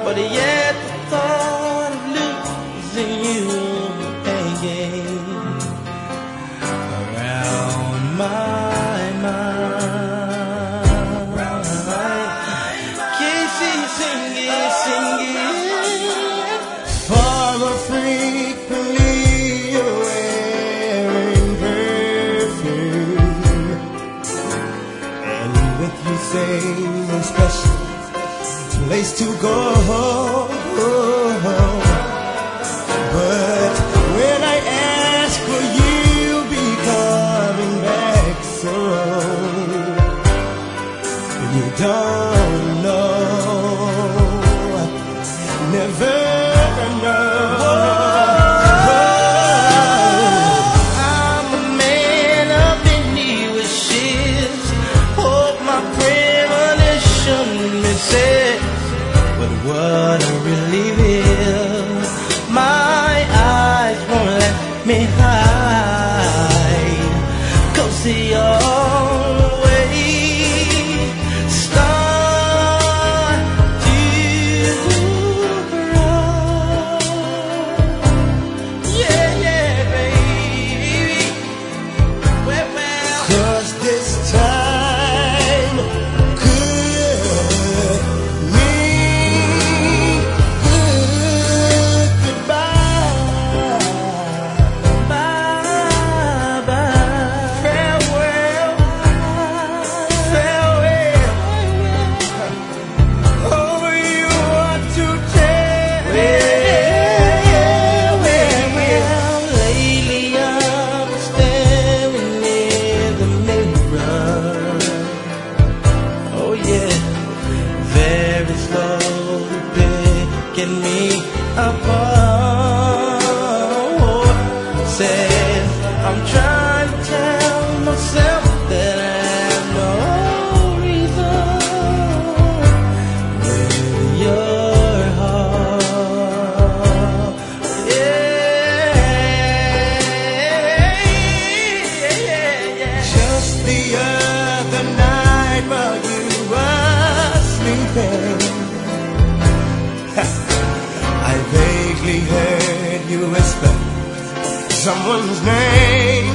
but yet the thought of losing you hanging around my mind. Casey, sing it, sing it. For a frequently you're wearing perfume, and with you say no special place to go. But when I ask, will you be coming back soon? You don't know, never know. I'm a man of many wishes. Hope my premonition misses. But what I really feel, my eyes won't let me hide. 'Cause they always start to run. Yeah, yeah, baby. Well. 'Cause this time could mean goodbye. Bye bye. Farewell. Farewell. Oh, you want to tell? Well, lately I'm staring in the mirror. Oh yeah, very slowly picking me apart. Says I'm trying to tell myself that I have no reason with your heart. Yeah. Just the other night while you were sleeping, I vaguely heard you whisper someone's name.